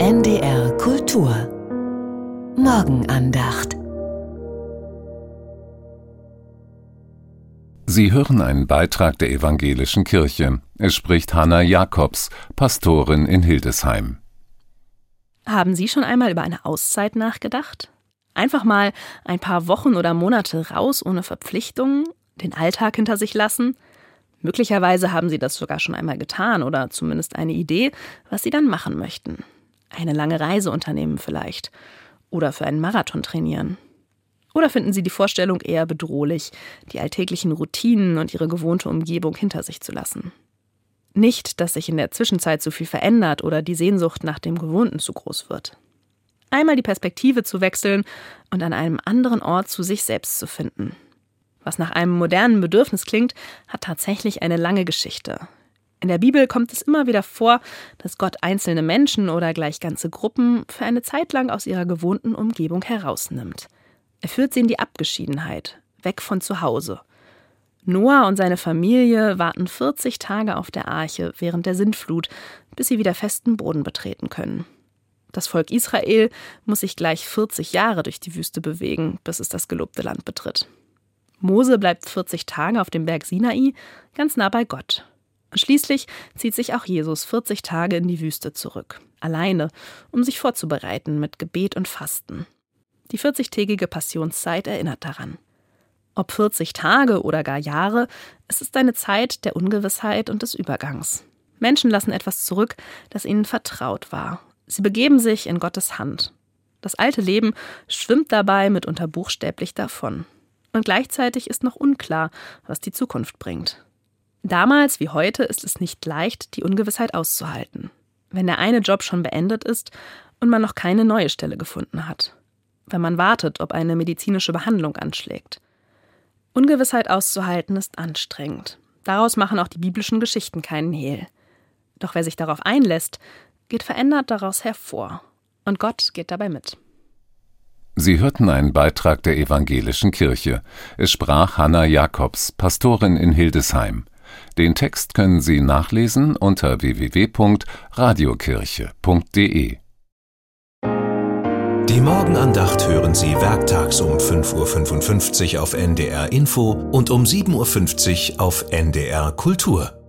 NDR Kultur Morgenandacht. Sie hören einen Beitrag der Evangelischen Kirche. Es spricht Hanna Jacobs, Pastorin in Hildesheim. Haben Sie schon einmal über eine Auszeit nachgedacht? Einfach mal ein paar Wochen oder Monate raus ohne Verpflichtungen, den Alltag hinter sich lassen? Möglicherweise haben Sie das sogar schon einmal getan oder zumindest eine Idee, was Sie dann machen möchten. Eine lange Reise unternehmen vielleicht. Oder für einen Marathon trainieren. Oder finden Sie die Vorstellung eher bedrohlich, die alltäglichen Routinen und Ihre gewohnte Umgebung hinter sich zu lassen? Nicht, dass sich in der Zwischenzeit zu viel verändert oder die Sehnsucht nach dem Gewohnten zu groß wird. Einmal die Perspektive zu wechseln und an einem anderen Ort zu sich selbst zu finden. Was nach einem modernen Bedürfnis klingt, hat tatsächlich eine lange Geschichte. In der Bibel kommt es immer wieder vor, dass Gott einzelne Menschen oder gleich ganze Gruppen für eine Zeit lang aus ihrer gewohnten Umgebung herausnimmt. Er führt sie in die Abgeschiedenheit, weg von zu Hause. Noah und seine Familie warten 40 Tage auf der Arche während der Sintflut, bis sie wieder festen Boden betreten können. Das Volk Israel muss sich gleich 40 Jahre durch die Wüste bewegen, bis es das gelobte Land betritt. Mose bleibt 40 Tage auf dem Berg Sinai, ganz nah bei Gott. Und schließlich zieht sich auch Jesus 40 Tage in die Wüste zurück, alleine, um sich vorzubereiten mit Gebet und Fasten. Die 40-tägige Passionszeit erinnert daran. Ob 40 Tage oder gar Jahre, es ist eine Zeit der Ungewissheit und des Übergangs. Menschen lassen etwas zurück, das ihnen vertraut war. Sie begeben sich in Gottes Hand. Das alte Leben schwimmt dabei mitunter buchstäblich davon. Und gleichzeitig ist noch unklar, was die Zukunft bringt. Damals wie heute ist es nicht leicht, die Ungewissheit auszuhalten, wenn der eine Job schon beendet ist und man noch keine neue Stelle gefunden hat. Wenn man wartet, ob eine medizinische Behandlung anschlägt. Ungewissheit auszuhalten ist anstrengend. Daraus machen auch die biblischen Geschichten keinen Hehl. Doch wer sich darauf einlässt, geht verändert daraus hervor. Und Gott geht dabei mit. Sie hörten einen Beitrag der Evangelischen Kirche. Es sprach Hanna Jacobs, Pastorin in Hildesheim. Den Text können Sie nachlesen unter www.radiokirche.de. Die Morgenandacht hören Sie werktags um 5:55 Uhr auf NDR Info und um 7:50 Uhr auf NDR Kultur.